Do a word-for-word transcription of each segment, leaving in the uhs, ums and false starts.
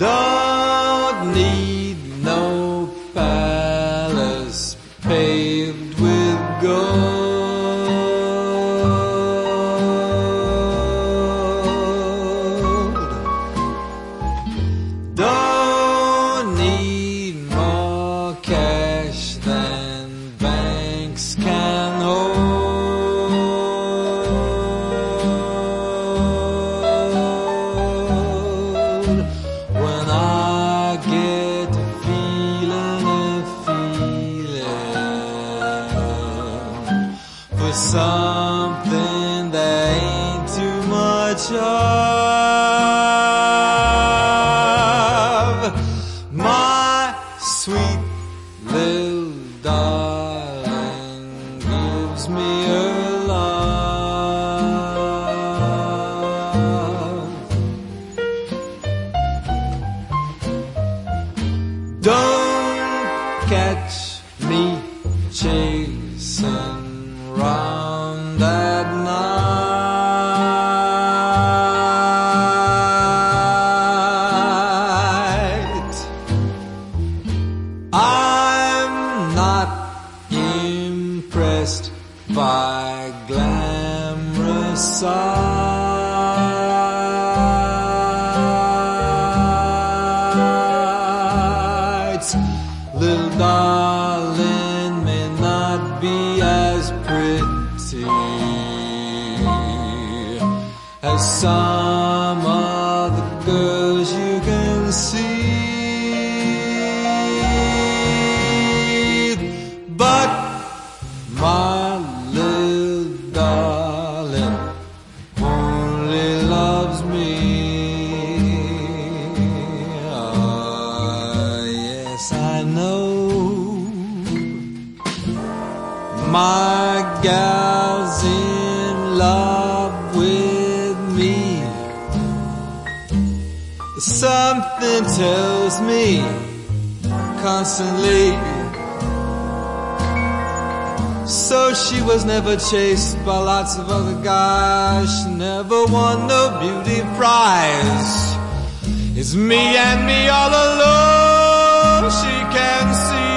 Don't need no palace paved with gold. Don't need more cash than banks can hold. When I get to feeling a feeling for something that ain't too much of, my sweet little darling gives me her love. Don't catch me chasing round at night. I'm not impressed by glamorous sights. Little darling may not be as pretty as some of the girls you can see, but my little darling only loves me. Oh, yes, I know my gal's in love with me. Something tells me constantly. So she was never chased by lots of other guys. She never won no beauty prize. It's me and me all alone. She can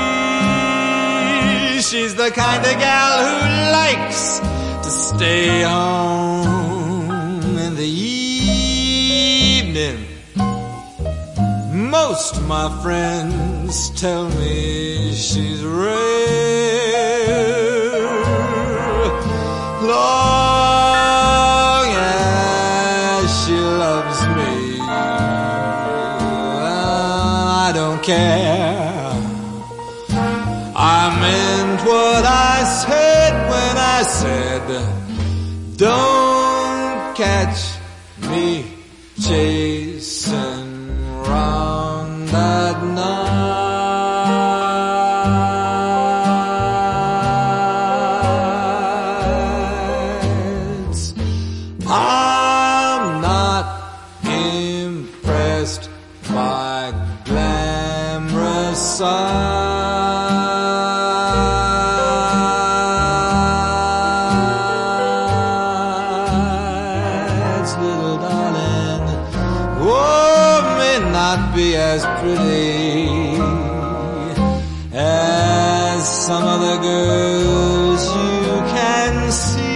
see she's the kind of gal who likes to stay home in the evening. Most of my friends tell me she's rare, long as she loves me. I don't care. I meant what I said when I said, don't catch me chasing round at night. I'm not impressed by glamorous sights, little darling. Oh, may not be as pretty as some other girls you can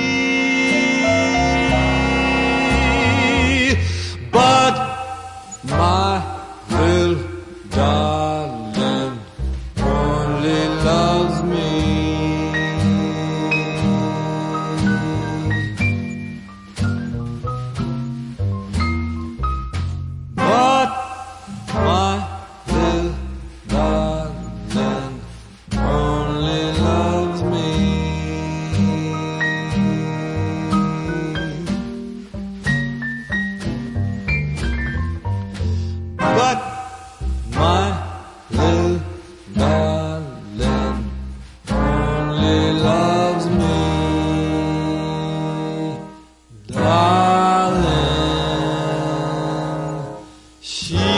see, but my little darling only loves me. But my little darling only loves me. But my little darling only loves me. Darling, she